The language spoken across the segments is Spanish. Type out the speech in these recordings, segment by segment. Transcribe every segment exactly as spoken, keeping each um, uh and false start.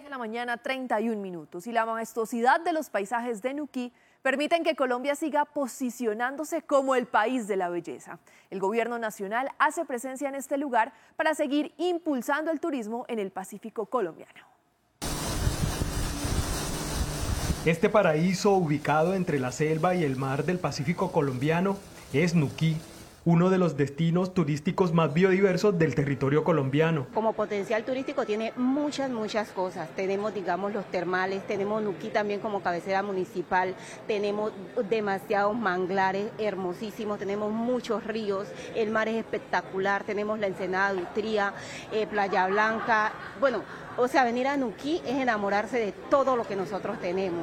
de la mañana, treinta y un minutos, y la majestuosidad de los paisajes de Nuquí permiten que Colombia siga posicionándose como el país de la belleza. El gobierno nacional hace presencia en este lugar para seguir impulsando el turismo en el Pacífico colombiano. Este paraíso, ubicado entre la selva y el mar del Pacífico colombiano, es Nuquí, uno de los destinos turísticos más biodiversos del territorio colombiano. Como potencial turístico tiene muchas, muchas cosas. Tenemos, digamos, los termales, tenemos Nuquí también como cabecera municipal, tenemos demasiados manglares hermosísimos, tenemos muchos ríos, el mar es espectacular, tenemos la Ensenada de Utría, eh, Playa Blanca. Bueno, o sea, venir a Nuquí es enamorarse de todo lo que nosotros tenemos.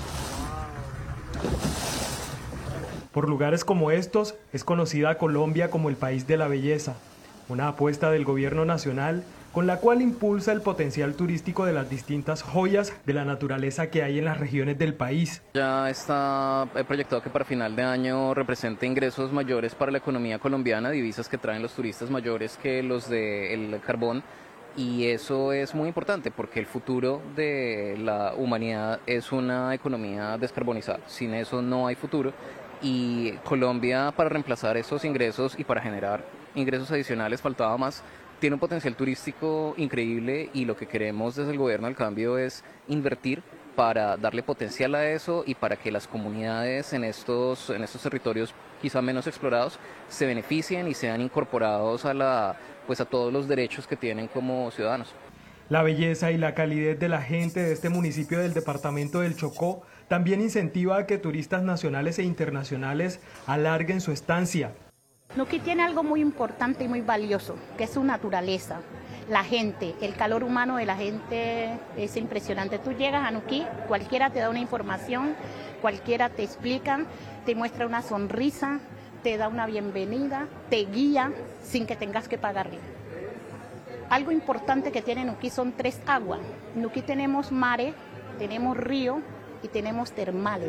Por lugares como estos, es conocida Colombia como el país de la belleza, una apuesta del gobierno nacional con la cual impulsa el potencial turístico de las distintas joyas de la naturaleza que hay en las regiones del país. Ya está proyectado que para final de año represente ingresos mayores para la economía colombiana, divisas que traen los turistas mayores que los del carbón. Y eso es muy importante porque el futuro de la humanidad es una economía descarbonizada. Sin eso no hay futuro. Y Colombia, para reemplazar esos ingresos y para generar ingresos adicionales, faltaba más. Tiene un potencial turístico increíble y lo que queremos desde el gobierno del cambio es invertir para darle potencial a eso y para que las comunidades en estos, en estos territorios quizá menos explorados se beneficien y sean incorporados a, la, pues a todos los derechos que tienen como ciudadanos. La belleza y la calidez de la gente de este municipio del departamento del Chocó también incentiva a que turistas nacionales e internacionales alarguen su estancia. Nuquí tiene algo muy importante y muy valioso, que es su naturaleza. La gente, el calor humano de la gente es impresionante. Tú llegas a Nuquí, cualquiera te da una información, cualquiera te explica, te muestra una sonrisa, te da una bienvenida, te guía sin que tengas que pagarle. Algo importante que tiene Nuquí son tres aguas. En Nuquí tenemos mares, tenemos río y tenemos termales.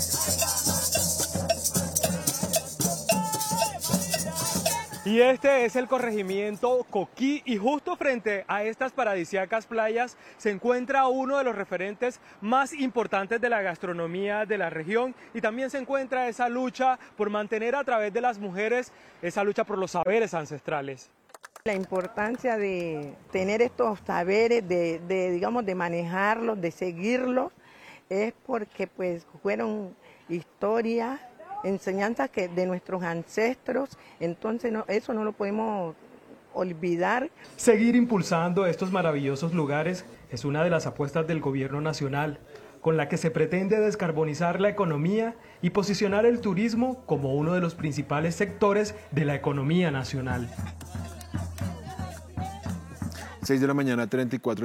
Y este es el corregimiento Coquí, y justo frente a estas paradisíacas playas se encuentra uno de los referentes más importantes de la gastronomía de la región, y también se encuentra esa lucha por mantener a través de las mujeres esa lucha por los saberes ancestrales. La importancia de tener estos saberes, de, de digamos, de manejarlos, de seguirlos, es porque pues fueron historias, enseñanzas que de nuestros ancestros, entonces no, eso no lo podemos olvidar. Seguir impulsando estos maravillosos lugares es una de las apuestas del gobierno nacional, con la que se pretende descarbonizar la economía y posicionar el turismo como uno de los principales sectores de la economía nacional. seis de la mañana, treinta y cuatro